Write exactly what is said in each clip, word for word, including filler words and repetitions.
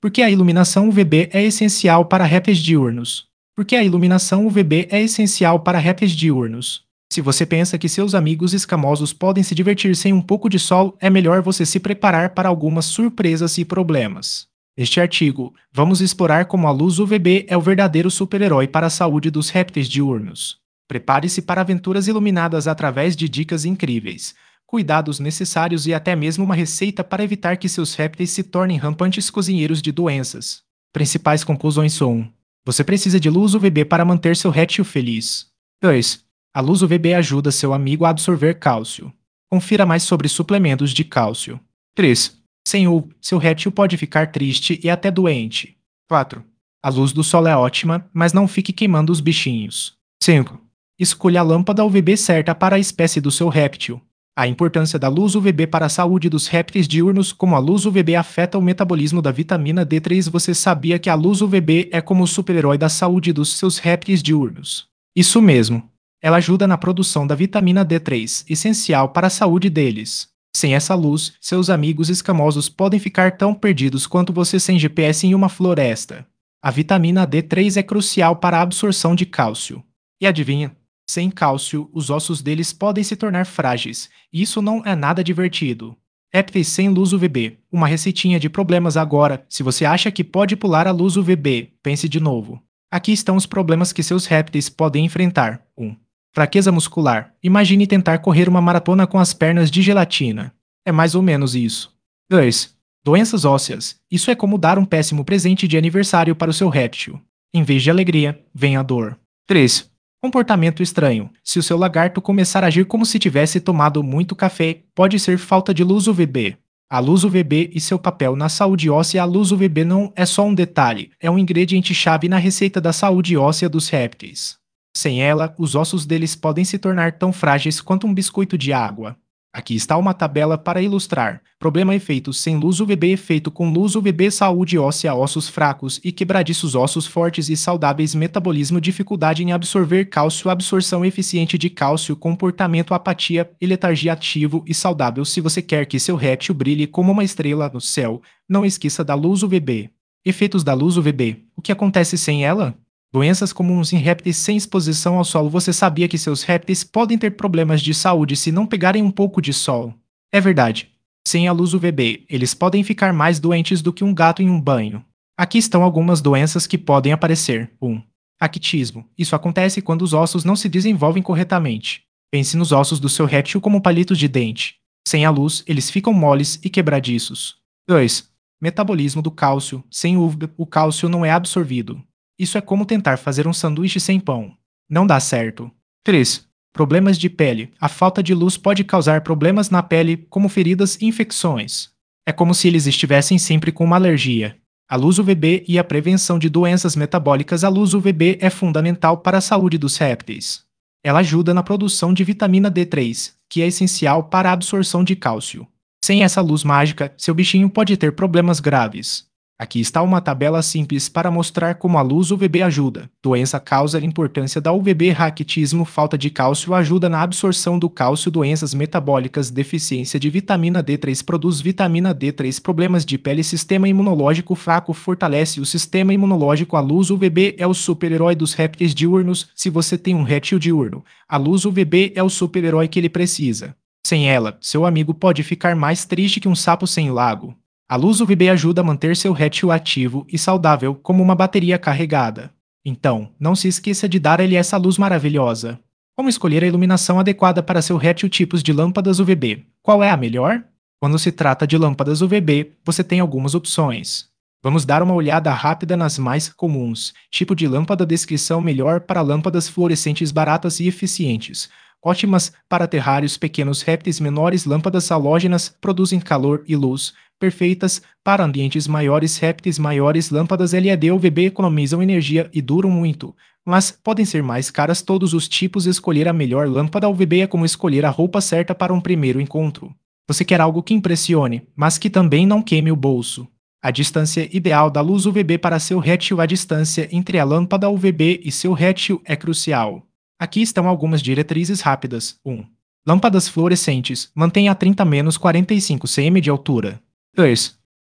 Porque a iluminação U V B é essencial para répteis diurnos. Porque a iluminação U V B é essencial para répteis diurnos. Se você pensa que seus amigos escamosos podem se divertir sem um pouco de sol, é melhor você se preparar para algumas surpresas e problemas. Neste artigo, vamos explorar como a luz U V B é o verdadeiro super-herói para a saúde dos répteis diurnos. Prepare-se para aventuras iluminadas através de dicas incríveis, cuidados necessários e até mesmo uma receita para evitar que seus répteis se tornem rampantes cozinheiros de doenças. Principais conclusões são: um. Você precisa de luz U V B para manter seu réptil feliz. dois. A luz U V B ajuda seu amigo a absorver cálcio. Confira mais sobre suplementos de cálcio. três. Sem U V B, seu réptil pode ficar triste e até doente. quatro. A luz do sol é ótima, mas não fique queimando os bichinhos. cinco. Escolha a lâmpada U V B certa para a espécie do seu réptil. A importância da luz U V B para a saúde dos répteis diurnos. Como a luz U V B afeta o metabolismo da vitamina D três, você sabia que a luz U V B é como o super-herói da saúde dos seus répteis diurnos? Isso mesmo. Ela ajuda na produção da vitamina D três, essencial para a saúde deles. Sem essa luz, seus amigos escamosos podem ficar tão perdidos quanto você sem G P S em uma floresta. A vitamina D três é crucial para a absorção de cálcio. E adivinha? Sem cálcio, os ossos deles podem se tornar frágeis, e isso não é nada divertido. Répteis sem luz U V B. Uma receitinha de problemas agora. Se você acha que pode pular a luz U V B, pense de novo. Aqui estão os problemas que seus répteis podem enfrentar. um. Fraqueza muscular. Imagine tentar correr uma maratona com as pernas de gelatina. É mais ou menos isso. dois. Doenças ósseas. Isso é como dar um péssimo presente de aniversário para o seu réptil. Em vez de alegria, vem a dor. três. Comportamento estranho. Se o seu lagarto começar a agir como se tivesse tomado muito café, pode ser falta de luz U V B. A luz U V B e seu papel na saúde óssea. A luz U V B não é só um detalhe, é um ingrediente-chave na receita da saúde óssea dos répteis. Sem ela, os ossos deles podem se tornar tão frágeis quanto um biscoito de água. Aqui está uma tabela para ilustrar. Problema efeito sem luz U V B. Efeito com luz U V B: saúde óssea, ossos fracos e quebradiços, ossos fortes e saudáveis, metabolismo, dificuldade em absorver cálcio, absorção eficiente de cálcio, comportamento, apatia e letargia, ativo e saudável. Se você quer que seu réptil brilhe como uma estrela no céu, não esqueça da luz U V B. Efeitos da luz U V B. O que acontece sem ela? Doenças comuns em répteis sem exposição ao sol. Você sabia que seus répteis podem ter problemas de saúde se não pegarem um pouco de sol? É verdade. Sem a luz U V B, eles podem ficar mais doentes do que um gato em um banho. Aqui estão algumas doenças que podem aparecer. um. Raquitismo. Isso acontece quando os ossos não se desenvolvem corretamente. Pense nos ossos do seu réptil como palitos de dente. Sem a luz, eles ficam moles e quebradiços. dois. Metabolismo do cálcio. Sem U V B, o cálcio não é absorvido. Isso é como tentar fazer um sanduíche sem pão. Não dá certo. três. Problemas de pele. A falta de luz pode causar problemas na pele, como feridas e infecções. É como se eles estivessem sempre com uma alergia. A luz U V B e a prevenção de doenças metabólicas. A luz U V B é fundamental para a saúde dos répteis. Ela ajuda na produção de vitamina D três, que é essencial para a absorção de cálcio. Sem essa luz mágica, seu bichinho pode ter problemas graves. Aqui está uma tabela simples para mostrar como a luz U V B ajuda. Doença: causa, importância da U V B. Raquitismo: falta de cálcio, ajuda na absorção do cálcio. Doenças metabólicas: deficiência de vitamina D três, produz vitamina D três. Problemas de pele: sistema imunológico fraco, fortalece o sistema imunológico. A luz U V B é o super-herói dos répteis diurnos. Se você tem um réptil diurno, a luz U V B é o super-herói que ele precisa. Sem ela, seu amigo pode ficar mais triste que um sapo sem lago. A luz U V B ajuda a manter seu réptil ativo e saudável como uma bateria carregada. Então, não se esqueça de dar a ele essa luz maravilhosa. Como escolher a iluminação adequada para seu réptil? Tipos de lâmpadas U V B. Qual é a melhor? Quando se trata de lâmpadas U V B, você tem algumas opções. Vamos dar uma olhada rápida nas mais comuns. Tipo de lâmpada. Descrição: melhor para lâmpadas fluorescentes baratas e eficientes. Ótimas para terrários pequenos. Répteis menores. Lâmpadas halógenas produzem calor e luz. Perfeitas para ambientes maiores. Répteis maiores. Lâmpadas L E D U V B economizam energia e duram muito, mas podem ser mais caras. Todos os tipos. Escolher a melhor lâmpada U V B é como escolher a roupa certa para um primeiro encontro. Você quer algo que impressione, mas que também não queime o bolso. A distância ideal da luz U V B para seu réptil. A distância entre a lâmpada U V B e seu réptil é crucial. Aqui estão algumas diretrizes rápidas. um. Lâmpadas fluorescentes. Mantenha a trinta a quarenta e cinco centímetros de altura. dois.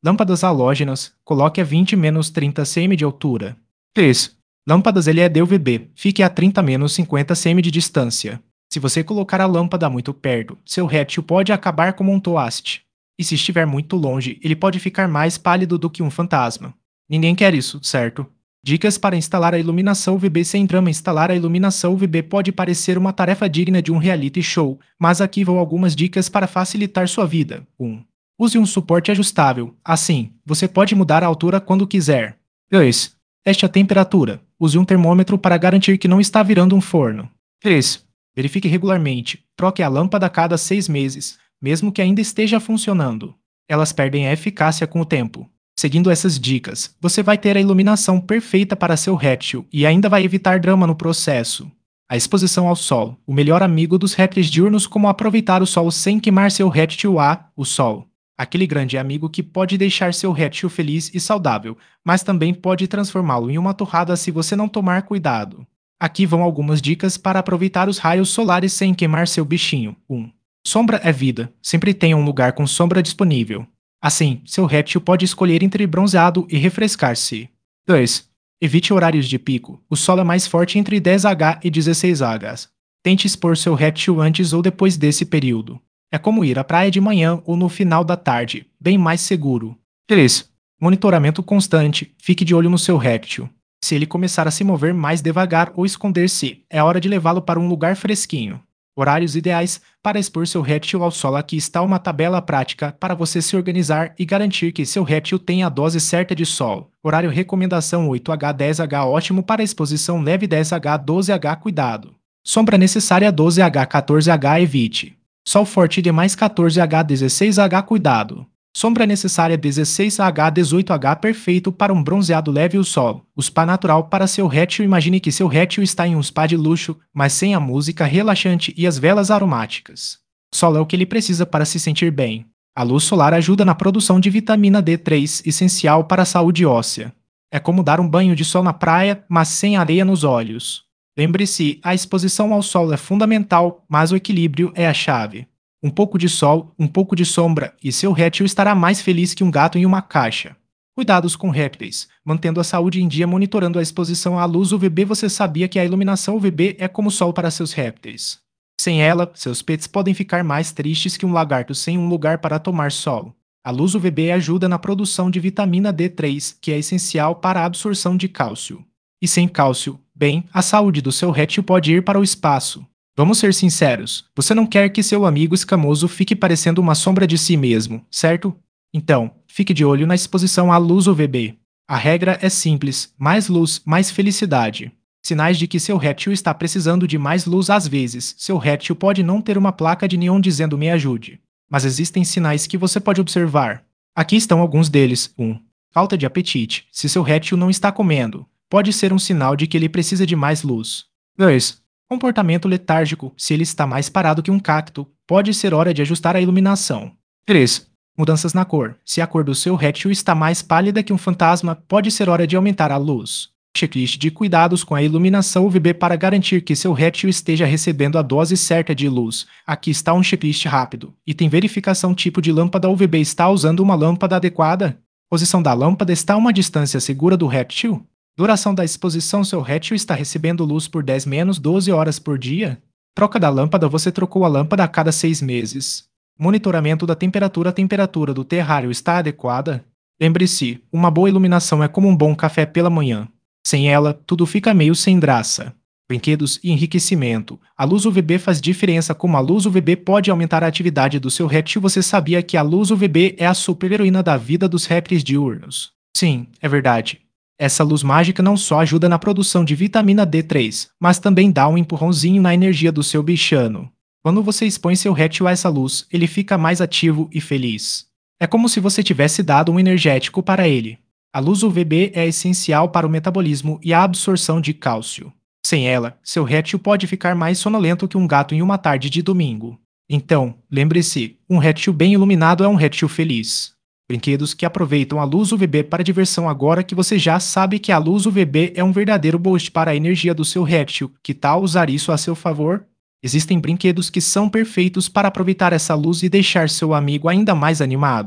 Lâmpadas halógenas, coloque a vinte a trinta centímetros de altura. três. Lâmpadas L E D U V B, fique a trinta a cinquenta centímetros de distância. Se você colocar a lâmpada muito perto, seu réptil pode acabar como um toaste. E se estiver muito longe, ele pode ficar mais pálido do que um fantasma. Ninguém quer isso, certo? Dicas para instalar a iluminação U V B sem drama. Instalar a iluminação U V B pode parecer uma tarefa digna de um reality show, mas aqui vão algumas dicas para facilitar sua vida. um. Use um suporte ajustável. Assim, você pode mudar a altura quando quiser. dois. Teste a temperatura. Use um termômetro para garantir que não está virando um forno. três. Verifique regularmente. Troque a lâmpada a cada seis meses, mesmo que ainda esteja funcionando. Elas perdem a eficácia com o tempo. Seguindo essas dicas, você vai ter a iluminação perfeita para seu réptil e ainda vai evitar drama no processo. A exposição ao sol, o melhor amigo dos répteis diurnos. Como aproveitar o sol sem queimar seu réptil? A. O sol. Aquele grande amigo que pode deixar seu réptil feliz e saudável, mas também pode transformá-lo em uma torrada se você não tomar cuidado. Aqui vão algumas dicas para aproveitar os raios solares sem queimar seu bichinho. um. Sombra é vida. Sempre tenha um lugar com sombra disponível. Assim, seu réptil pode escolher entre bronzeado e refrescar-se. dois. Evite horários de pico. O sol é mais forte entre dez horas e dezesseis horas. Tente expor seu réptil antes ou depois desse período. É como ir à praia de manhã ou no final da tarde, bem mais seguro. três. Monitoramento constante. Fique de olho no seu réptil. Se ele começar a se mover mais devagar ou esconder-se, é hora de levá-lo para um lugar fresquinho. Horários ideais para expor seu réptil ao sol. Aqui está uma tabela prática para você se organizar e garantir que seu réptil tenha a dose certa de sol. Horário recomendação oito a dez horas ótimo para exposição leve, dez a doze horas cuidado. Sombra necessária doze a quatorze horas evite. Sol forte demais quatorze a dezesseis horas cuidado. Sombra necessária dezesseis a dezoito horas perfeito para um bronzeado leve. O sol, o spa natural para seu réptil. Imagine que seu réptil está em um spa de luxo, mas sem a música relaxante e as velas aromáticas. Sol é o que ele precisa para se sentir bem. A luz solar ajuda na produção de vitamina D três, essencial para a saúde óssea. É como dar um banho de sol na praia, mas sem areia nos olhos. Lembre-se, a exposição ao sol é fundamental, mas o equilíbrio é a chave. Um pouco de sol, um pouco de sombra, e seu réptil estará mais feliz que um gato em uma caixa. Cuidados com répteis. Mantendo a saúde em dia monitorando a exposição à luz U V B. Você sabia que a iluminação U V B é como sol para seus répteis? Sem ela, seus pets podem ficar mais tristes que um lagarto sem um lugar para tomar sol. A luz U V B ajuda na produção de vitamina D três, que é essencial para a absorção de cálcio. E sem cálcio, bem, a saúde do seu réptil pode ir para o espaço. Vamos ser sinceros, você não quer que seu amigo escamoso fique parecendo uma sombra de si mesmo, certo? Então, fique de olho na exposição à luz U V B. A regra é simples: mais luz, mais felicidade. Sinais de que seu réptil está precisando de mais luz. Às vezes, seu réptil pode não ter uma placa de neon dizendo "me ajude", mas existem sinais que você pode observar. Aqui estão alguns deles. um. Falta de apetite. Se seu réptil não está comendo, pode ser um sinal de que ele precisa de mais luz. dois. Comportamento letárgico. Se ele está mais parado que um cacto, pode ser hora de ajustar a iluminação. três. Mudanças na cor. Se a cor do seu réptil está mais pálida que um fantasma, pode ser hora de aumentar a luz. Checklist de cuidados com a iluminação U V B para garantir que seu réptil esteja recebendo a dose certa de luz. Aqui está um checklist rápido. Item verificação: tipo de lâmpada U V B. Está usando uma lâmpada adequada? Posição da lâmpada está a uma distância segura do réptil? Duração da exposição: seu réptil está recebendo luz por dez a doze horas por dia? Troca da lâmpada: você trocou a lâmpada a cada seis meses. Monitoramento da temperatura: a temperatura do terrário está adequada? Lembre-se, uma boa iluminação é como um bom café pela manhã. Sem ela, tudo fica meio sem graça. Brinquedos e enriquecimento. A luz U V B faz diferença. Como a luz U V B pode aumentar a atividade do seu réptil? Você sabia que a luz U V B é a super-heroína da vida dos répteis diurnos? Sim, é verdade. Essa luz mágica não só ajuda na produção de vitamina D três, mas também dá um empurrãozinho na energia do seu bichano. Quando você expõe seu réptil a essa luz, ele fica mais ativo e feliz. É como se você tivesse dado um energético para ele. A luz U V B é essencial para o metabolismo e a absorção de cálcio. Sem ela, seu réptil pode ficar mais sonolento que um gato em uma tarde de domingo. Então, lembre-se, um réptil bem iluminado é um réptil feliz. Brinquedos que aproveitam a luz U V B para diversão. Agora que você já sabe que a luz U V B é um verdadeiro boost para a energia do seu réptil, que tal usar isso a seu favor? Existem brinquedos que são perfeitos para aproveitar essa luz e deixar seu amigo ainda mais animado.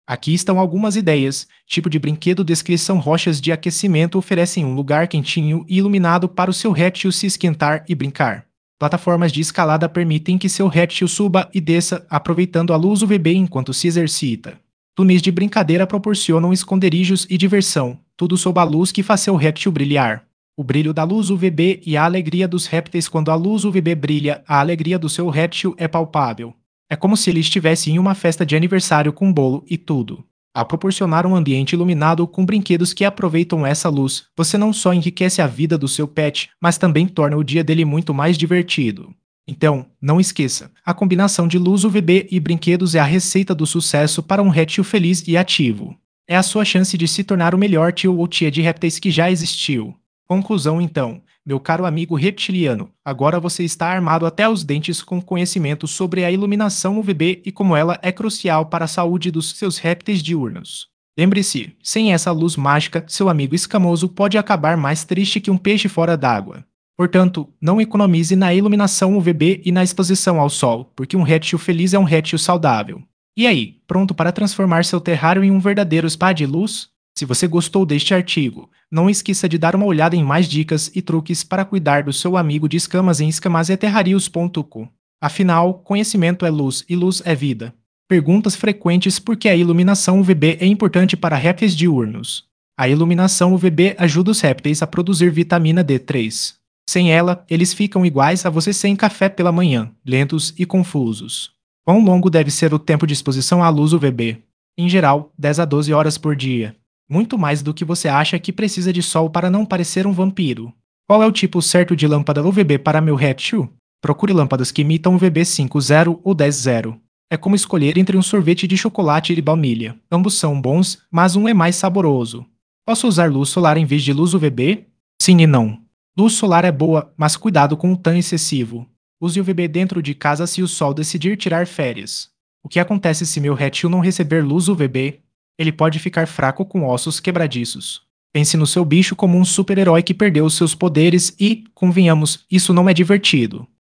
Aqui estão algumas ideias. Tipo de brinquedo, descrição: rochas de aquecimento oferecem um lugar quentinho e iluminado para o seu réptil se esquentar e brincar. Plataformas de escalada permitem que seu réptil suba e desça, aproveitando a luz U V B enquanto se exercita. Túneis de brincadeira proporcionam esconderijos e diversão, tudo sob a luz que faz seu réptil brilhar. O brilho da luz U V B e a alegria dos répteis. Quando a luz U V B brilha, a alegria do seu réptil é palpável. É como se ele estivesse em uma festa de aniversário com bolo e tudo. Ao proporcionar um ambiente iluminado com brinquedos que aproveitam essa luz, você não só enriquece a vida do seu pet, mas também torna o dia dele muito mais divertido. Então, não esqueça, a combinação de luz U V B e brinquedos é a receita do sucesso para um réptil feliz e ativo. É a sua chance de se tornar o melhor tio ou tia de répteis que já existiu. Conclusão então, meu caro amigo reptiliano, agora você está armado até os dentes com conhecimento sobre a iluminação U V B e como ela é crucial para a saúde dos seus répteis diurnos. Lembre-se, sem essa luz mágica, seu amigo escamoso pode acabar mais triste que um peixe fora d'água. Portanto, não economize na iluminação U V B e na exposição ao sol, porque um réptil feliz é um réptil saudável. E aí, pronto para transformar seu terrário em um verdadeiro spa de luz? Se você gostou deste artigo, não esqueça de dar uma olhada em mais dicas e truques para cuidar do seu amigo de escamas em escamazeterrarios ponto com. Afinal, conhecimento é luz e luz é vida. Perguntas frequentes: por que a iluminação U V B é importante para répteis diurnos? A iluminação U V B ajuda os répteis a produzir vitamina D três. Sem ela, eles ficam iguais a você sem café pela manhã, lentos e confusos. Quão longo deve ser o tempo de exposição à luz U V B? Em geral, dez a doze horas por dia. Muito mais do que você acha que precisa de sol para não parecer um vampiro. Qual é o tipo certo de lâmpada U V B para meu réptil? Procure lâmpadas que imitam U V B cinco zero ou dez zero. É como escolher entre um sorvete de chocolate e baunilha. Ambos são bons, mas um é mais saboroso. Posso usar luz solar em vez de luz U V B? Sim e não. Luz solar é boa, mas cuidado com o tan excessivo. Use U V B dentro de casa se o sol decidir tirar férias. O que acontece se meu réptil não receber luz U V B? Ele pode ficar fraco com ossos quebradiços. Pense no seu bicho como um super-herói que perdeu os seus poderes e, convenhamos, isso não é divertido.